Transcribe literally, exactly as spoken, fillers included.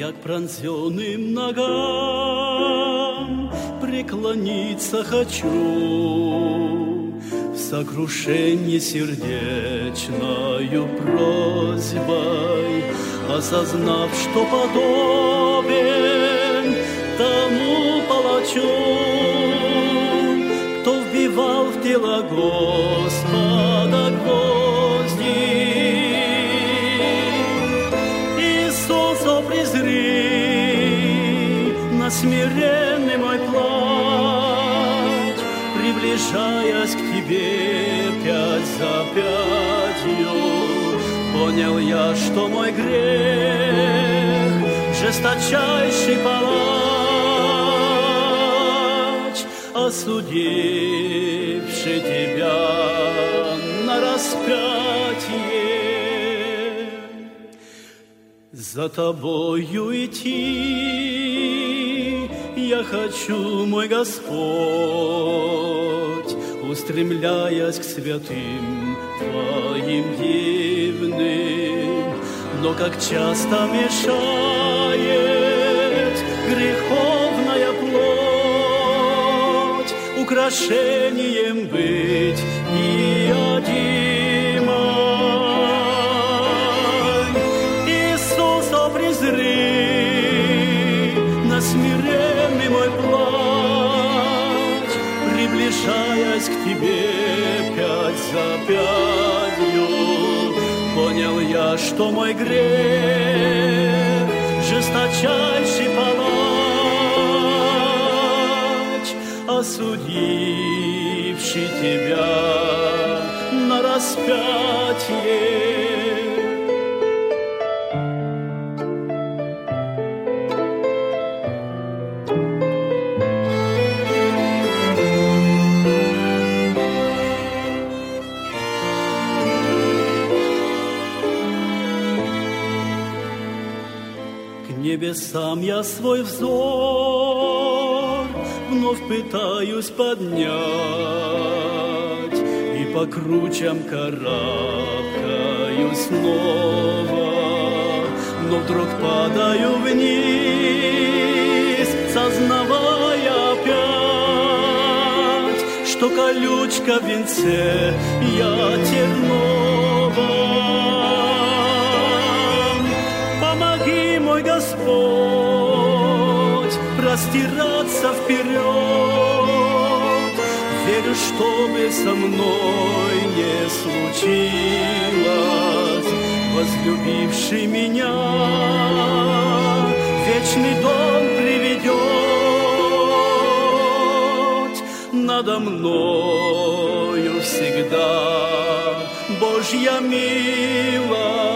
я к пронзенным ногам преклониться хочу, в сокрушении сердечною просьбой, осознав, что подобен тому палачу, кто вбивал в тело Господа гвозди. Иисусу презри на смиренный мой плач, приближаясь к Тебе пять за пятью. Понял я, что мой грех жесточайший палач, осудивший Тебя на распятие. За Тобою идти я хочу, мой Господь, устремляясь к святым Твоим дивным, но как часто мешает греховная плоть украшением быть неодимой. Иисуса презри на смиренный мой плач, приближаясь к Тебе пять за пятью. Понял я, что мой грех жесточайший палач, осудивший Тебя на распятие. Небесам я свой взор вновь пытаюсь поднять, и по кручам карабкаюсь снова, но вдруг падаю вниз, сознавая опять, что колючка в венце я тернова. Мой Господь, простираться вперед, верю, что бы со мной не случилось, возлюбивший меня вечный дом приведет. Надо мною всегда Божья милость,